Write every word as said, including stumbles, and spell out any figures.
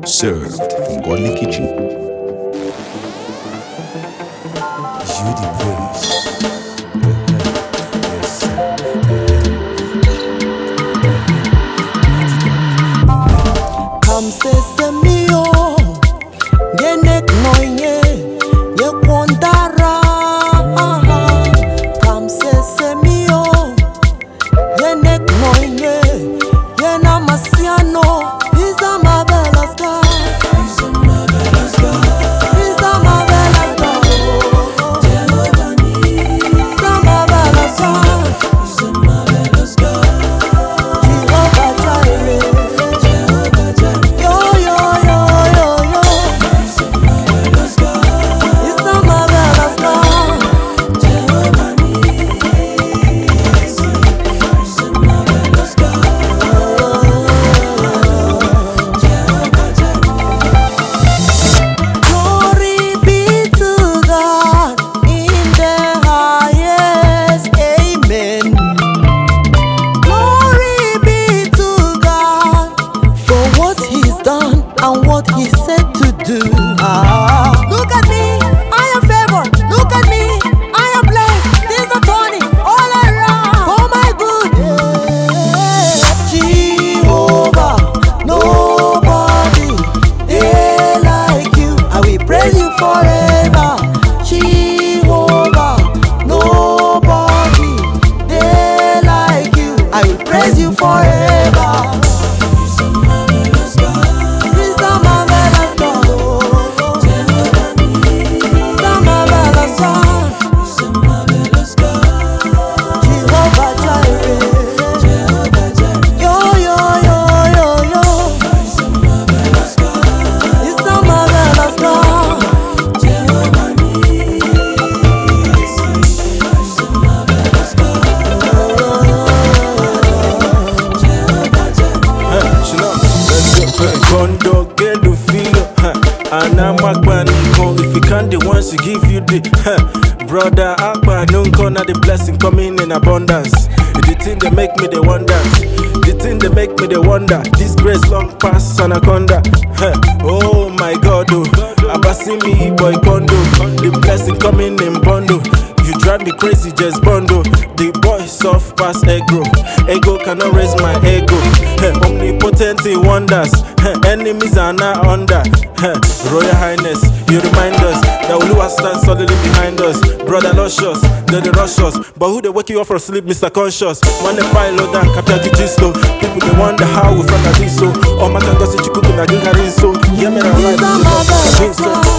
Served from Godly Kitchen. You the praise. Come say me oh, ye nek noye, ye kwondara. Come say me oh, ye nek noye, ye na masiano. He's a marvelous God. He's a marvelous God. He's a marvelous God. Jehovah me. He's a marvelous God. He's a marvelous God. Jehovah Jireh. Jehovah Jireh. Yo yo yo yo yo. He's a marvelous God. He's a marvelous God. Jehovah me. He's a marvelous God. Glory be to God in the highest, amen. Glory be to God for what He's done and what He said to do. Ah, look at me, I am favored. Look at me, I am blessed. Things are turning all around for my good. Yeah. Jehovah, nobody they like you. I will praise you forever. Jehovah, nobody they like you. I will praise you forever. He's a marvelous God. He's a marvelous God. He's a marvelous God. He's a marvelous God. Jehovah Jireh. Jehovah Jireh. Yo yo yo yo yo. He's a marvelous God. He's a marvelous God. Jehovah me. He's a marvelous God. Jehovah Jireh. Kondo get the feel, and I'm if you can't, the ones to give you the brother Akbar, no corner the blessing coming in abundance. The thing they make me they wonder, the thing they make me they wonder. This grace long past anaconda. Oh my God, oh, Abasi me boy condo, the blessing coming in bundle. You drive me crazy, just bundle. The boy soft pass ego. Ego cannot raise my ego. Hey, omnipotent he wonders. Hey, enemies are not under. Hey, Royal Highness, you remind us that Oluwa stands solidly behind us. Brother Luscious, they the rush us. But who they wake you up from sleep, Mister Conscious? When they pilot down, capture the gist. People they wonder how we front at this so. Oh my God, you cook in a good so. Yeah, man, I'm He's a marvelous God.